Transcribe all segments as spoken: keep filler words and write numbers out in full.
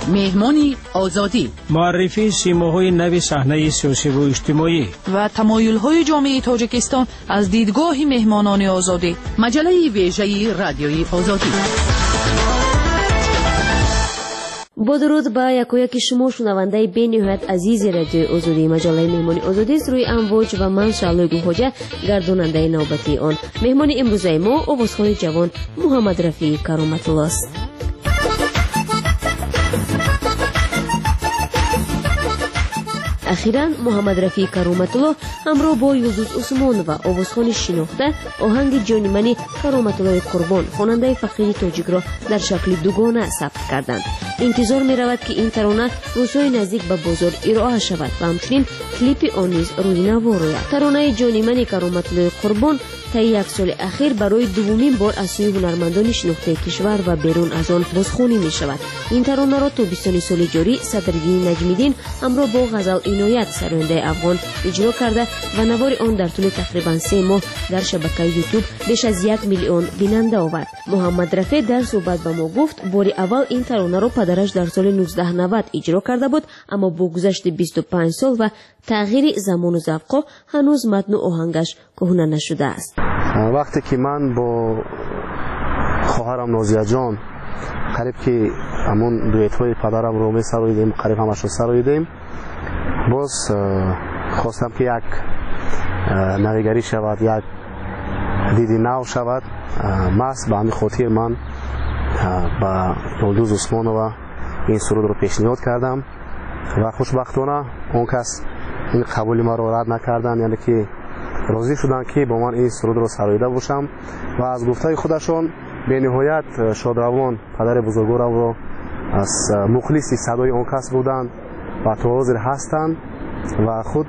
مهمانی آزادی، معرفی سیماهای نو صحنه سیاسی و اجتماعی و تمایل‌های جامعه تاجیکستان از دیدگاه مهمانان آزادی. مجله ویژه رادیوی آزادی. با درود با یکایک شما شنونده بین‌نهایت عزیز رادیو آزادی. مجله مهمانی آزادی است روی امواج و من شعله گوهجه گرداننده نوبتی آن. مهمان امروز ما آوازخوان جوان محمد رفیع کرامت الله است. اخیراً محمد رفیع کرامت الله همراه با یلدوز عثمان و آوازخوان شناخته آهنگ جانی منی کرامت الله قربان خواننده فقیر تاجیک را در شکل دوگانه ثبت کردند. انتظار می رود که این ترانه روزهای نزدیک به بازار ارائه شود و همچنین کلیپ آن نیز روی نوا روید. ترانه جانی منی کرامت الله قربان طی یک سال اخیر برای دومین بار از سوی هنرمندان شناخته کشور و بیرون از آن بازخوانی می شود. این ترانه را تابستان سال جاری صدرالدین نجمیدین همراه با غزل عنایت سراینده افغان اجرا کرده و نوار آن در طول تقریبا سه ماه در شبکه یوتیوب بیش از یک میلیون بیننده آورد. محمد رفیع در صحبت با ما گفت بار اول این ترانه را پدرش در سال نوزده نود اجرا کرده بود، اما با گذشت بیست و پنج سال و تغییر زمان و ذوق هنوز متن و آهنگش کهنه نشده است. وقتی که من با خواهرم نازیه جان قریب که همون دویت‌های پدرم رو می سراییدیم، قریب همش رو سراییدیم، باز خواستم که یک نویگری شود، یک دیدی نو شود. ماست به همین خاطر من با یلدوز عثمان و این سرود رو پیشنهاد کردم و خوشبختانه اون کس این قبولی ما رو رد نکردن، یعنی که راضی شدن که با من این سرود رو سراییده باشم و از گفته خودشون به نهایت شادروان پدر بزرگوارم رو از مخلصی صدای اون کس بودند و تا حاضر هستند و خود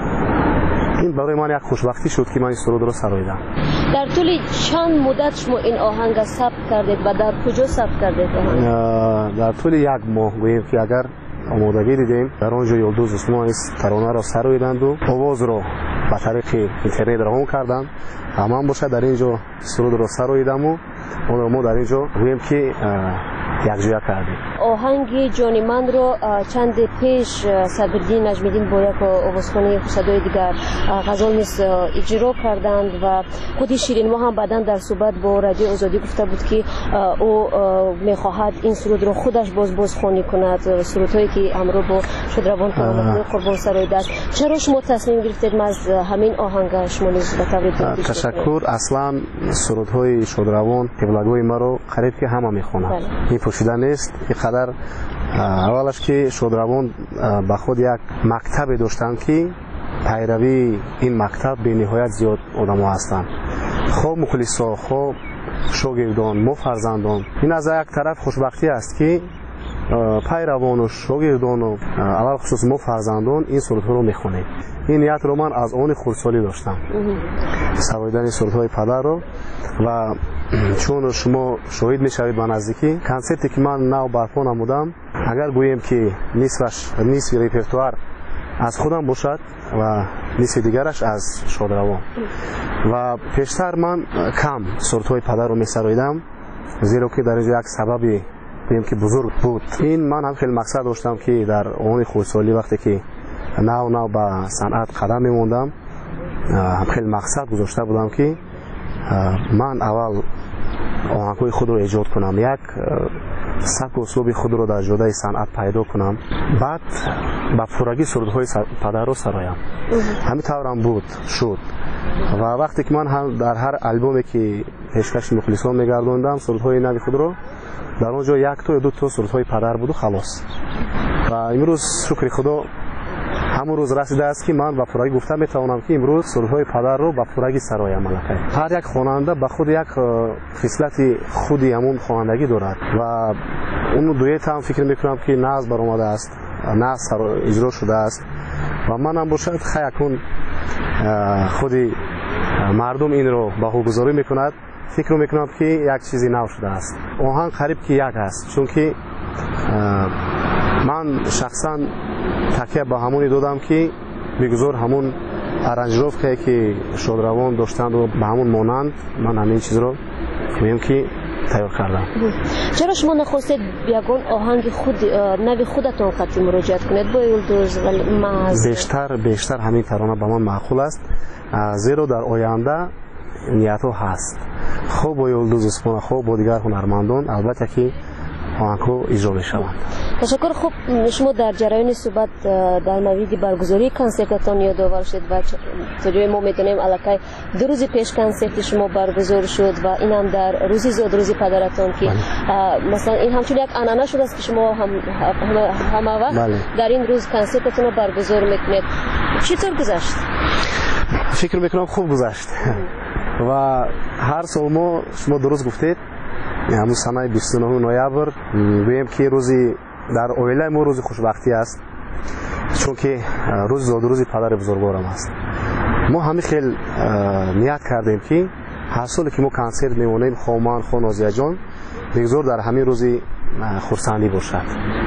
این برای من یک خوشبختی شد که من این سرود رو سراییدم. در طول چند مدت شما این آهنگ ثبت کردید و در کجا ثبت کردید؟ در طول یک ماه گوییم که اگر آمادگی دیدیم در آنجا یلدوز عثمان این ترانه را سراییدند و آواز رو به طریق اینترنت روان کردند. همان باشه در اینجا سرود رو سراییدم و اون رو ما در اینجا گوییم که یک جویا کردیم. آهنگ جانی من رو چند پیش صدرالدین نجمیدین با یک آوازخوانی صدای دیگر غزل نیز اجرا کردند و خود شیرین ما هم بعداً در صحبت با رادیو آزادی گفته بود که او میخواهد این سرود رو خودش باز بازخوانی کند، سرودهایی که همراه با شادروان کرامت قربان سراییده است. چرا شما تصمیم گرفتید از همین آهنگ شما نیز به طور تشکر. اصلا سرودهای شادروان قبلگوی ما رو قریب که همه میخوانند، این پوشیده نیست. اینقدر اولش که شادروان به خود یک مکتب داشتند که پیروی این مکتب به نهایت زیاد آدم ها هستند، خوب مخلصا، خوب شاگردان، ما فرزندان. این از یک طرف خوشبختی است که پیروان و شاگردان و اول خصوص ما فرزندان این سرودها رو میخونیم. این نیت رو من از آن خردسالی داشتم، سراییدن سرودهای پدر رو، و چون شما شاهد میشوید به نزدیکی کنسرتی که من نو برپا نمودم، اگر گوییم که نصفش نصف ریپرتوار از خودم باشد و نصف دیگرش از شادروان، و پیشتر من کم سرودهای پدر رو میسراییدم زیرا که در اینجا یک سببی گوییم که بزرگ بود. این من هم خیلی مقصد داشتم که در آن خردسالی وقتی که نو نو به صنعت قدم میموندم هم خیلی مقصد گذاشته بودم که من اول آهنگ‌های خود رو ایجاد کنم، یک سبک و اسلوب خود رو در جوده صنعت پیدا کنم، بعد با پورگی سرودهای پدر رو سرایم. همین طورم بود شد و وقتی که من هم در هر البومی که پیشکش مخلصان میگردوندم سرودهای نوی خود رو، در اونجا یک تا یا دو تا سرودهای پدر بود و خلاص. و امروز شکر خدا همون روز رسیده است که من با پورگی گفتم میتوانم که امروز سرودهای پدر رو با پورگی سرایم. ملکه هر یک خواننده به خود یک خصلت خودی همون خوانندگی دارد و اون دویت هم فکر میکنم که ناز برآمده است، ناز اجرا شده است و من هم باشد خیلی خودی مردم این رو بهوگذاری میکند، فکر میکنم که یک چیزی نو شده است. آهنگ قریب که یک است، چون که من شخصا تکیه با همونی دادم که بگذار همون ارنجروف که شادروان داشتند و به همون مانند من همین چیز رو میگم که تیار کردم. چرا شما نخواستید یگان آهنگ خود نوی خودتون قطعی مراجعت کنید با یلدوز و محض؟ بیشتر بیشتر همین ترانه به من معقول است، زیرا در آینده نیت ها هست خوب با یلدوز اسپونا خوب با دیگر هنرمندان البته که آهنگ‌ها اجرا می‌شوند. تشکر. خوب شما در جریان صحبت در مورد برگزاری کنسرتتان یادآور شد و تا جای ما می‌تونیم الکی دو روز پیش کنسرت شما برگزار شد و این هم در روزی زاد روزی پدرتان که مثلا این همچون یک عنعنه شده است که شما هم همه وقت بله. در این روز کنسرتتون رو برگزار می‌کنید. چطور گذشت؟ فکر می‌کنم خوب گذشت و هر سال ما شما درست گفتید همون سنه بیست و نه نوامبر گویم که روزی در اویله ما روز خوشبختی است، چون که روز زاد روزی پدر بزرگوارم است. ما همین خیلی نیت کردیم که هر سال که ما کنسرت میمونیم خومان خو نازیه جان بگذار در همین روزی خرسندی باشد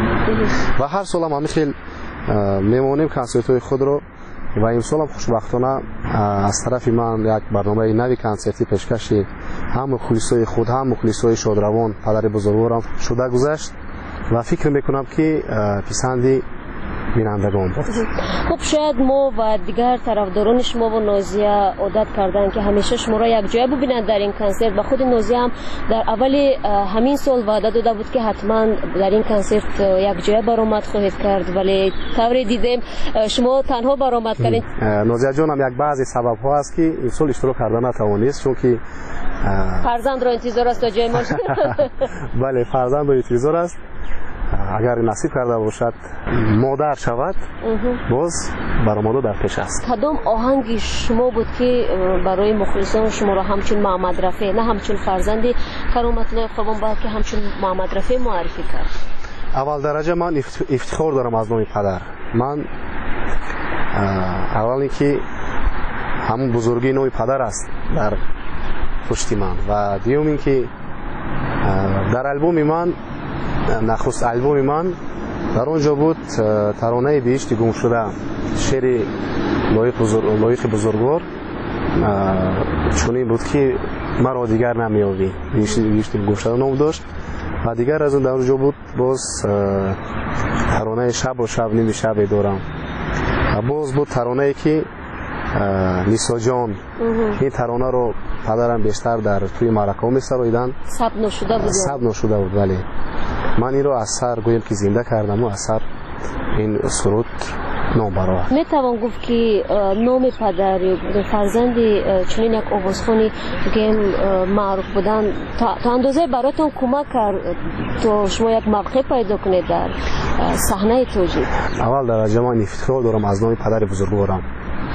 و هر سال هم همین خیلی میمونیم کنسرت های خود رو و امسال هم خوشبختانه از طرف من یک برنامه نوی کنسرتی پیشکشی هم مخلصای خود هم مخلصای شادروان پدر بزرگوارم شده گذشت و فکر میکنم که پسندی بینندگان بود. خب شاید ما و دیگر طرفداران شما و نازیه عادت کردن که همیشه شما را یک جای ببینند در این کنسرت و خود نازیه هم در اول همین سال وعده داده بود که حتما در این کنسرت یک جای برآمد خواهید کرد، ولی طوری دیدیم شما تنها برآمد کردید. نازیه جان هم یک بعضی سبب ها است که این سال اشتراک کردن نتوانست، چون که فرزند را انتظار است تا جای ما. بله فرزند را انتظار است، اگر نصیب کرده باشد مادر شود باز برآمده در پیش است. کدام آهنگ شما بود که برای مخلصان شما را همچون محمد رفیع نه همچون فرزندی کرامت الله قربان بلکه همچون محمد رفیع معرفی کرد؟ اول درجه من افتخار دارم از نام پدر. من اول اینکه همون بزرگی نام پدر است در پشت من و دیوم اینکه در البوم من نخست البوم من در اونجا بود ترانه بهشت گم شده شعر لایق بزرگ لایق بزرگوار چونین بود که مرا دیگر نمیابی بهشت گم شده نام داشت و دیگر از اون در اونجا بود باز ترانه شب و شب نیم شب دارم و باز بود ترانه ای که نیسا جان. این ترانه رو پدرم بیشتر در توی معرکه می سراییدن ثبت نشده بود ثبت نشده بود ولی من این رو از سر گویم که زنده کردم و از سر این سرود نام برآورد. می توان گفت که نام پدر فرزند چنین یک آوازخوانی که معروف بودن تا اندازه براتون کمک کرد تا شما یک موقع پیدا کنید در صحنه توجیه؟ اول درجه من افتخار دارم از نام پدر بزرگوارم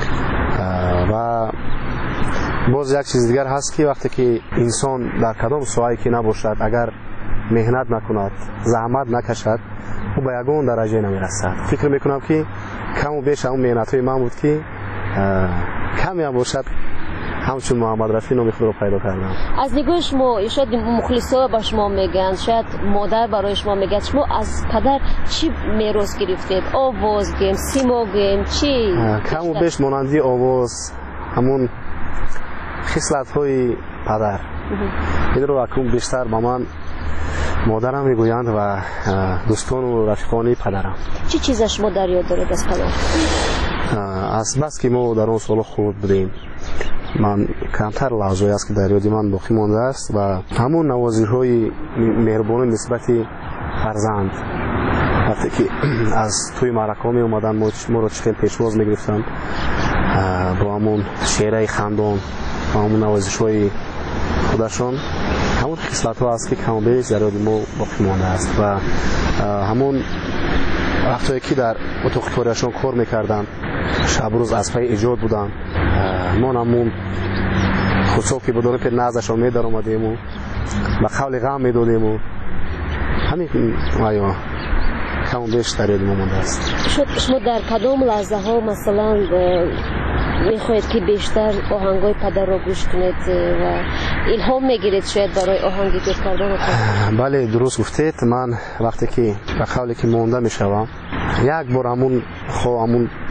و باز یک چیز دیگر هست که وقتی که انسان در کدام ساحه‌ای که نباشد اگر مهنت نکند زحمت نکشد او به یگان درجه نمیرسد. فکر میکنم که کم و بیش اون مهنت‌های من بود که کمی هم باشد همچون محمد رفیع نام خود رو پیدا کردم. از نگاه شما شاید مخلصا با شما میگن شاید مادر برای شما میگه شما از پدر چی میراث گرفتید؟ آواز گیم سیما گیم چی؟ کم و بیش مانندی آواز همون خصلت های پدر این رو اکنون بیشتر با من مادرم میگویند و دوستان و رفیقانی پدرم. چی چیز شما در یاد دارید از پدر؟ از بس که ما در اون سال خود بودیم من کمتر لحظه‌ای است که در یاد من باقی مانده است و همون نوازش‌های مهربانی نسبت فرزند وقتی که از توی معرکه می اومدن ما رو چخیل پیشواز میگرفتن با همون شعرهای خندان و همون نوازش‌های خودشان همون خصلت ها است که کم و بیش در یاد ما باقی مانده است و همون وقتی که در اتاق کاریشان کار میکردن شب روز از پای ایجاد بودن ما همون خصوصا که بدون پیر نازشان می در آمدیم و به قول غم می دادیم و همین آیا کم و بیش در یاد ما مانده است. شما در کدام لحظه ها مثلا میخواید که بیشتر آهنگای پدر را گوش کنید و الهام میگیرید شاید برای آهنگ گیر کردن؟ بله درست گفتید. من وقتی که به قولی که مانده میشوم یک بار همون خو همون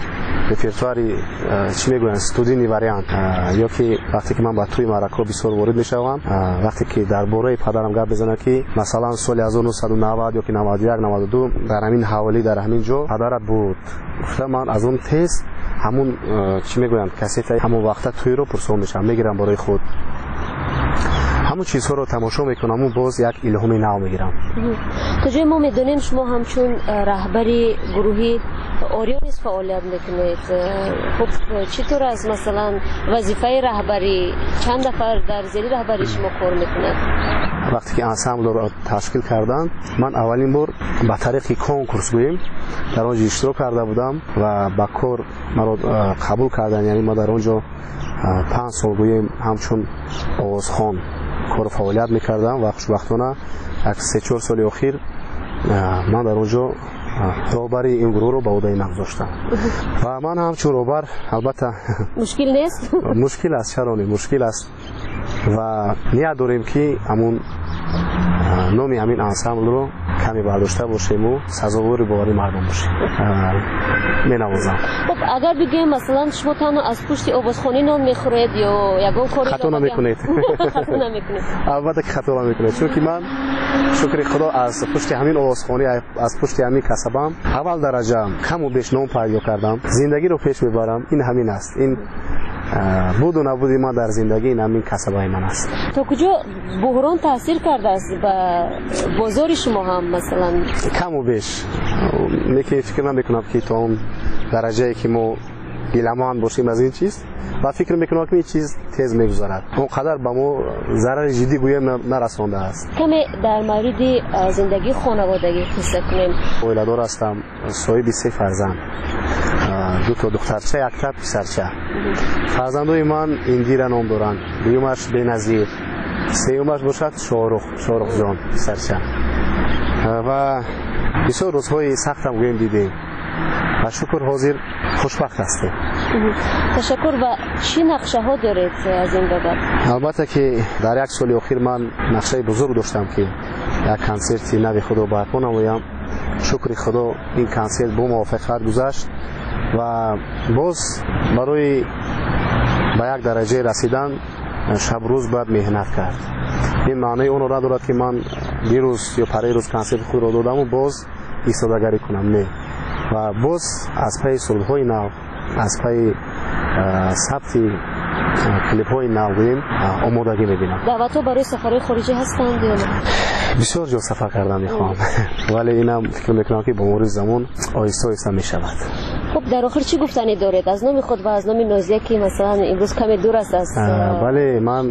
رپرتواری چی میگوین استودینی وریانت یا که وقتی که من با توی معرکه بسیار وارد میشوم وقتی که درباره پدرم گپ بزنم که مثلا سال هزار و نهصد و نود یا که نود و یک نود و دو در همین حوالی در همین جا پدرت بود گفتم من از اون تست همون چی میگوین کاست همون وقتا توی رو پرسون میشم میگیرم برای خود همون چیزها رو تماشا میکنم و باز یک الهام نو میگیرم. تا جای ما میدونیم شما همچون رهبری گروهی اوریونیس فعالیت میکنید. خب چطور از مثلا وظیفه رهبری چند نفر در زیر رهبری شما کار میکنند؟ وقتی که انسامبل رو تشکیل کردن من اولین بار با طریق کنکورس گوییم در اونجا اشتراک کرده بودم و با کار مرا قبول کردن. یعنی ما در اونجا پنج سال گوییم همچون آوازخوان کار فعالیت میکردم و خوشبختانه یک سه چهار سال اخیر من در اونجا رهبری این گروه رو به عهده من گذاشتم و من همچون رهبر البته مشکل نیست مشکل است چرا نه مشکل است و نیت داریم که همون نامی همین انسامبل رو کمی برداشته باشیم و سزاوار باوری مردم باشیم. می نوازم. خب اگر بگیم مثلا شما تنها از پشت آوازخوانی نان میخورید یا یگان کاری خطا نمیکنید. خطا نمیکنید. البته که خطا نمیکنید چون که من شکر خدا از پشت همین آوازخوانی از پشت همین کسبم اول درجه کم و بیش نام پیدا کردم. زندگی رو پیش میبرم. این همین است. این بود و نبودی ما در زندگی این همین کسبای من است. تا کجا بحران تاثیر کرده است به بازار شما هم مثلا؟ کم و بیش میکنم فکر نمیکنم که تا اون درجه که ما گیلمان باشیم از این چیز و فکر میکنم که این چیز تیز میگذرد اونقدر به ما ضرر جدی گویم نرسانده است. کمی در مورد زندگی خانوادگی قصه کنیم. اویلادار هستم صاحب سه فرزند دو تا دخترچه یک تا پسرچه. فرزندای من اندیره نام دارند. دومش بنظیر سومش باشد شاروخ شاروخ جان پسرچه و بسیار روزهای سخت هم گویم دیدیم و شکر حاضر خوشبخت هستیم. تشکر. و چی نقشه ها دارید از این بابت؟ البته که در یک سال اخیر من نقشه بزرگ داشتم که یک کنسرتی نوی خود رو برپا نمایم. شکر خدا این کنسرت با موافقت گذشت و باز برای به یک درجه رسیدن شب روز باید مهنت کرد. این معنی اون را ندارد که من دیروز یا پری روز کنسرت خود را دادم و باز ایستادگری کنم. نه و باز از پی سرودهای نو از پی ثبت کلیپ های نو گوییم آمادگی میبینم. دعوت ها برای سفرهای خارجی هستند یا نه؟ بسیار جا سفر کردم میخوام ولی اینم فکر میکنم که با مرور زمان آهسته آهسته میشود. خب در آخر چی گفتنی دارید از نام خود و از نام نازیه که مثلا امروز کمی دور است از ولی من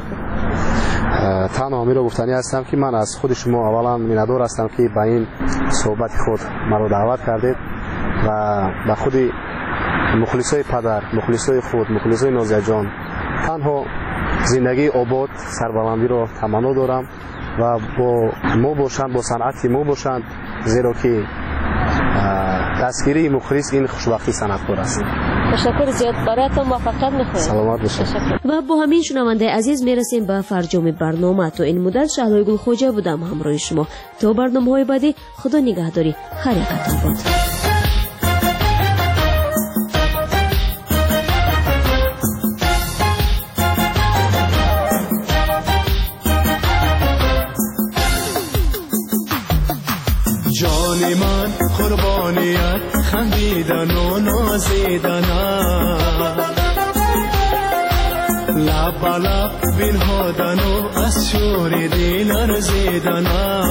تنها همین رو گفتنی هستم که من از خود شما اولا میندار هستم که به این صحبت خود مرا دعوت کردید و به خود مخلصای پدر مخلصای خود مخلصای نازیه جان تنها زندگی آباد سربلندی رو تمنا دارم و با ما باشند با صنعتی ما باشند زیرا که دستگیری مخلص این خوشبختی صنعتکار است. تشکر زیاد برایتان موفقیت می‌خوایم. سلامت باشید. و با همین شنونده عزیز میرسیم به فرجام برنامه. تو این مدت شهلای گل خوجه بودم همراه شما تا برنامه‌های بعدی. خدا نگهداری. خیرتان باد. جان من قربانیت خندیدن و نازیدن لب لب بنهادن و از شور دل لرزیدن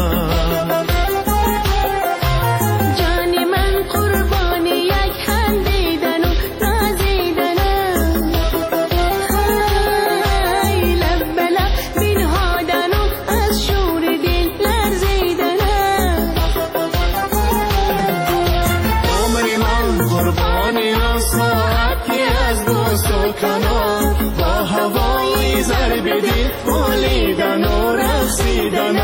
جان من قربانی یک خندیدن و نازیدن های لب لب بنهادن و از شور دل لرزیدن عمر من قربانی و ساعتی از دوست و کنار با هوای ضرب دل بولیدن و رقصیدن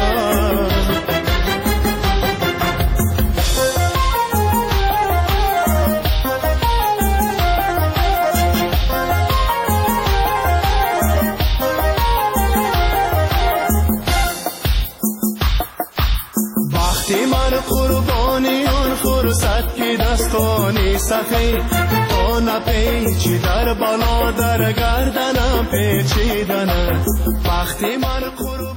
وقتی من قربانی اون فرصت که دستانی سخی جان پیچی در بالا در گردنم پیچیدن وقتی من قربان